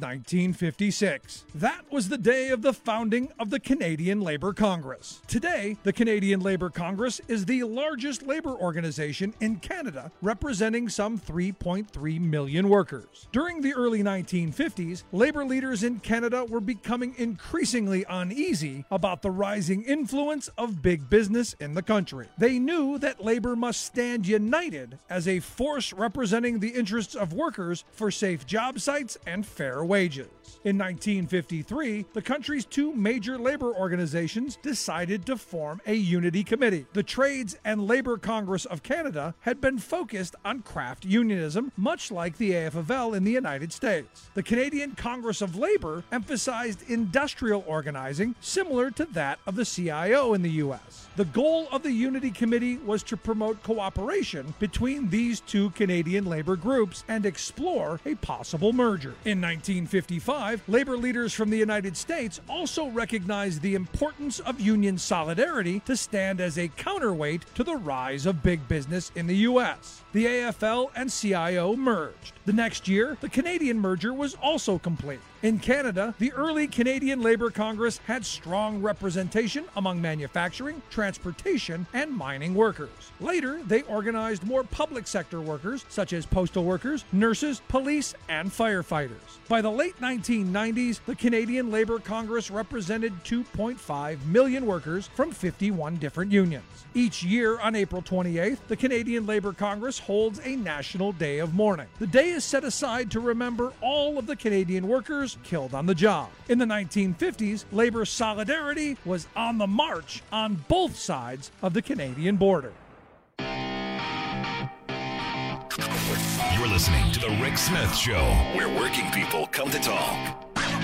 1956. That was the day of the founding of the Canadian Labour Congress. Today, the Canadian Labour Congress is the largest labor organization in Canada, representing some 3.3 million workers. During the early 1950s, labor leaders in Canada were becoming increasingly uneasy about the rising influence of big business in the country. They knew that labor must stand united as a force representing the interests of workers for safe job sites and fair wages. In 1953, the country's two major labor organizations decided to form a unity committee. The Trades and Labor Congress of Canada had been focused on craft unionism, much like the AFL in the United States. The Canadian Congress of Labor emphasized industrial organizing, similar to that of the CIO in the U.S. The goal of the Unity Committee was to promote cooperation between these two Canadian labor groups and explore a possible merger. In 1955, labor leaders from the United States also recognized the importance of union solidarity to stand as a counterweight to the rise of big business in the U.S. The AFL and CIO merged. The next year, the Canadian merger was also complete. In Canada, the early Canadian Labour Congress had strong representation among manufacturing, transportation, and mining workers. Later, they organized more public sector workers, such as postal workers, nurses, police, and firefighters. By the late 1990s, the Canadian Labour Congress represented 2.5 million workers from 51 different unions. Each year on April 28th, the Canadian Labour Congress holds a National Day of Mourning. The day is set aside to remember all of the Canadian workers killed on the job. In the 1950s, labor solidarity was on the march on both sides of the Canadian border. You're listening to The Rick Smith Show, where working people come to talk.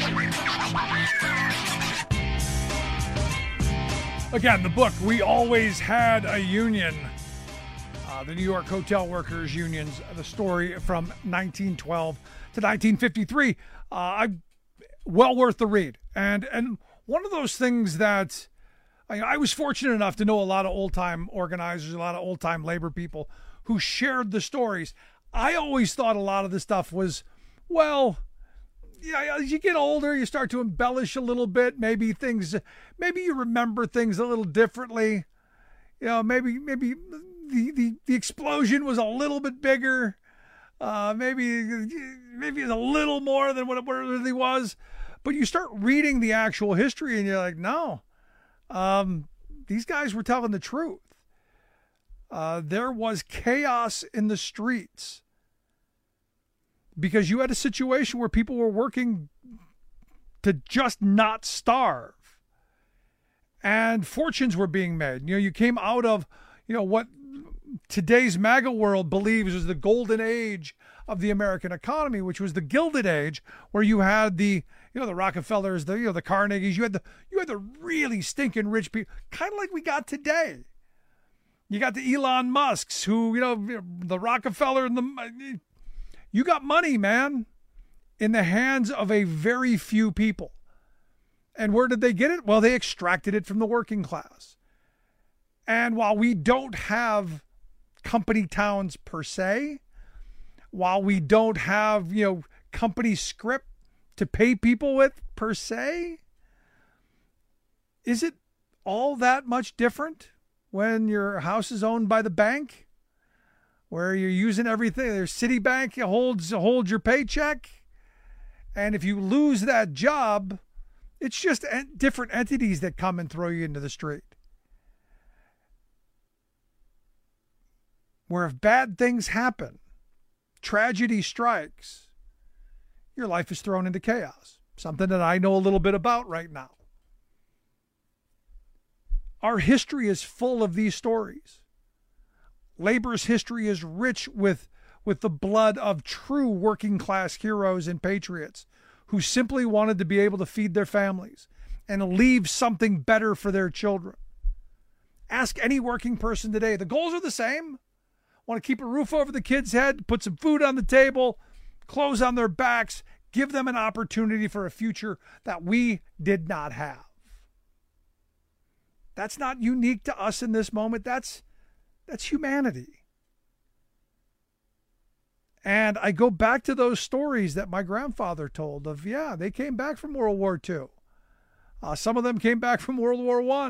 Again, the book, We Always Had a Union. The New York Hotel Workers Unions, the story from 1912 to 1953. Well worth the read. And one of those things that I was fortunate enough to know a lot of old-time organizers, a lot of old-time labor people who shared the stories. I always thought a lot of the stuff was, well, yeah, as you get older, you start to embellish a little bit. Maybe you remember things a little differently. You know, maybe the explosion was a little bit bigger. Maybe it's a little more than what it really was. But you start reading the actual history and you're like, no, these guys were telling the truth. There was chaos in the streets because you had a situation where people were working to just not starve. And fortunes were being made. You came out of, what today's MAGA world believes is the golden age of the American economy, which was the Gilded Age, where you had the Rockefellers, the Carnegies, you had the really stinking rich people, kind of like we got today. You got the Elon Musks who, the Rockefeller you got money, man, in the hands of a very few people. And where did they get it? Well, they extracted it from the working class. And while we don't have company towns per se, while we don't have, company script to pay people with per se, is it all that much different when your house is owned by the bank, where you're using everything? There's Citibank holds your paycheck. And if you lose that job, it's just different entities that come and throw you into the street. Where if bad things happen, tragedy strikes, your life is thrown into chaos. Something that I know a little bit about right now. Our history is full of these stories. Labor's history is rich with the blood of true working class heroes and patriots who simply wanted to be able to feed their families and leave something better for their children. Ask any working person today. The goals are the same. Want to keep a roof over the kids' head, put some food on the table, clothes on their backs, give them an opportunity for a future that we did not have. That's not unique to us in this moment. That's humanity. And I go back to those stories that my grandfather told of, they came back from World War II. Some of them came back from World War I.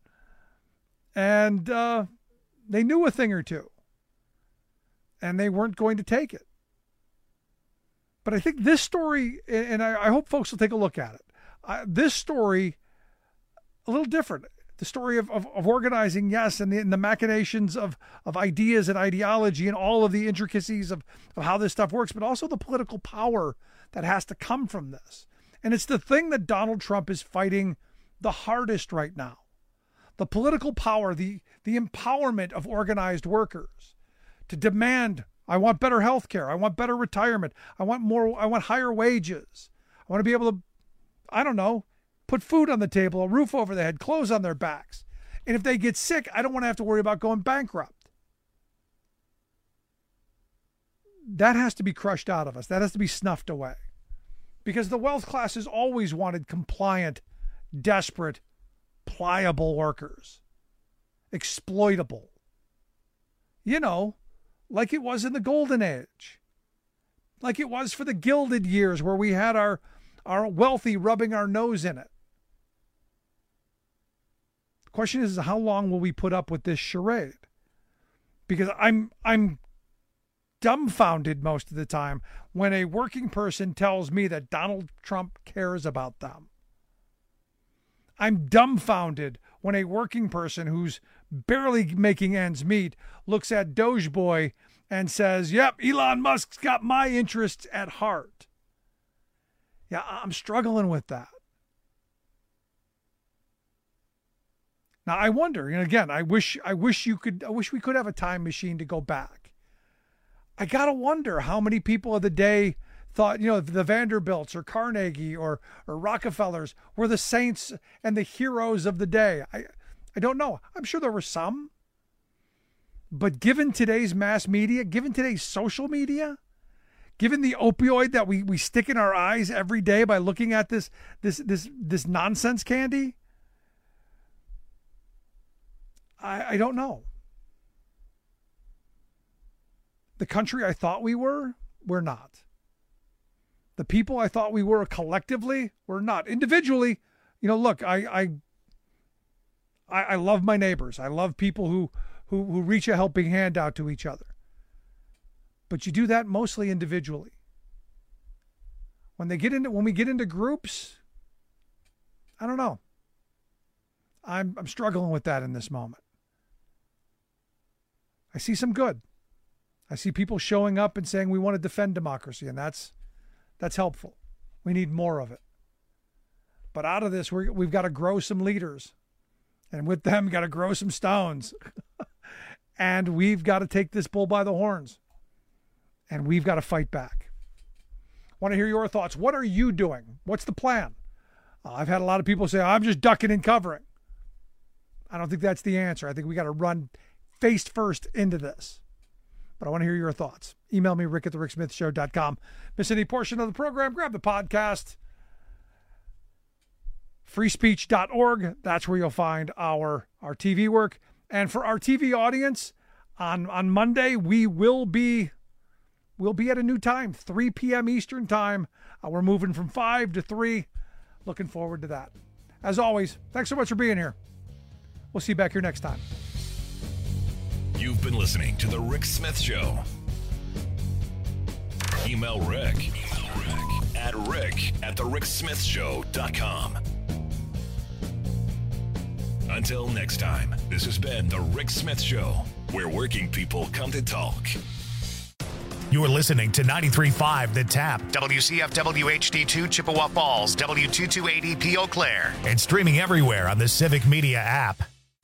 And they knew a thing or two. And they weren't going to take it. But I think this story, and I hope folks will take a look at it. This story, a little different. The story of organizing, yes, and the machinations of ideas and ideology and all of the intricacies of how this stuff works, but also the political power that has to come from this. And it's the thing that Donald Trump is fighting the hardest right now. The political power, the empowerment of organized workers to demand, I want better health care, I want better retirement, I want higher wages, I want to be able to, put food on the table, a roof over their head, clothes on their backs. And if they get sick, I don't want to have to worry about going bankrupt. That has to be crushed out of us. That has to be snuffed away. Because the wealth class has always wanted compliant, desperate, pliable workers. Exploitable. Like it was in the golden age. Like it was for the Gilded Years where we had our wealthy rubbing our nose in it. The question is how long will we put up with this charade? Because I'm dumbfounded most of the time when a working person tells me that Donald Trump cares about them. I'm dumbfounded when a working person who's barely making ends meet looks at Dogeboy and says, yep, Elon Musk's got my interests at heart. Yeah, I'm struggling with that. Now I wonder, and again, I wish we could have a time machine to go back. I gotta wonder how many people of the day thought, the Vanderbilts or Carnegie or Rockefellers were the saints and the heroes of the day. I don't know. I'm sure there were some. But given today's mass media, given today's social media, given the opioid that we stick in our eyes every day by looking at this nonsense candy, I don't know. The country I thought we were, we're not. The people I thought we were collectively, we're not. Individually, look, I love my neighbors. I love people who reach a helping hand out to each other. But you do that mostly individually. When we get into groups, I don't know. I'm struggling with that in this moment. I see some good. I see people showing up and saying we want to defend democracy, and that's helpful. We need more of it. But out of this, we've got to grow some leaders. And with them, got to grow some stones. And we've got to take this bull by the horns. And we've got to fight back. Want to hear your thoughts. What are you doing? What's the plan? I've had a lot of people say, I'm just ducking and covering. I don't think that's the answer. I think we got to run face first into this. But I want to hear your thoughts. Email me, rick@thericksmithshow.com. Miss any portion of the program, grab the podcast. freespeech.org. That's where you'll find our TV work. And for our TV audience, on Monday, we'll be at a new time, 3 p.m. Eastern time. We're moving from 5 to 3. Looking forward to that. As always, thanks so much for being here. We'll see you back here next time. You've been listening to The Rick Smith Show. Email Rick at rick@thericksmithshow.com. Until next time, this has been The Rick Smith Show, where working people come to talk. You're listening to 93.5 The Tap, WCFW HD2 Chippewa Falls, W228EP Eau Claire, and streaming everywhere on the Civic Media app.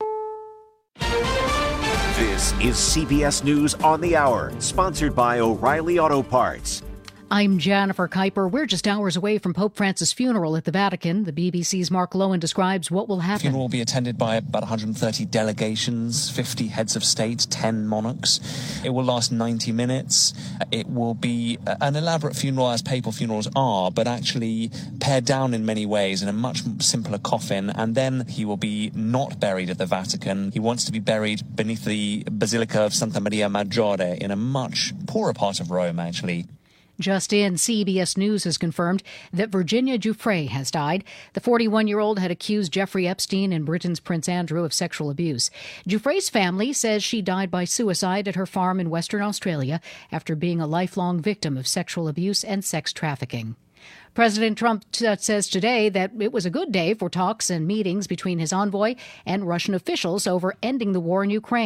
This is CBS News on the Hour, sponsored by O'Reilly Auto Parts. I'm Jennifer Kuiper. We're just hours away from Pope Francis' funeral at the Vatican. The BBC's Mark Lowen describes what will happen. The funeral will be attended by about 130 delegations, 50 heads of state, 10 monarchs. It will last 90 minutes. It will be an elaborate funeral, as papal funerals are, but actually pared down in many ways in a much simpler coffin. And then he will be not buried at the Vatican. He wants to be buried beneath the Basilica of Santa Maria Maggiore in a much poorer part of Rome, actually. Just in, CBS News has confirmed that Virginia Giuffre has died. The 41-year-old had accused Jeffrey Epstein and Britain's Prince Andrew of sexual abuse. Giuffre's family says she died by suicide at her farm in Western Australia after being a lifelong victim of sexual abuse and sex trafficking. President Trump says today that it was a good day for talks and meetings between his envoy and Russian officials over ending the war in Ukraine.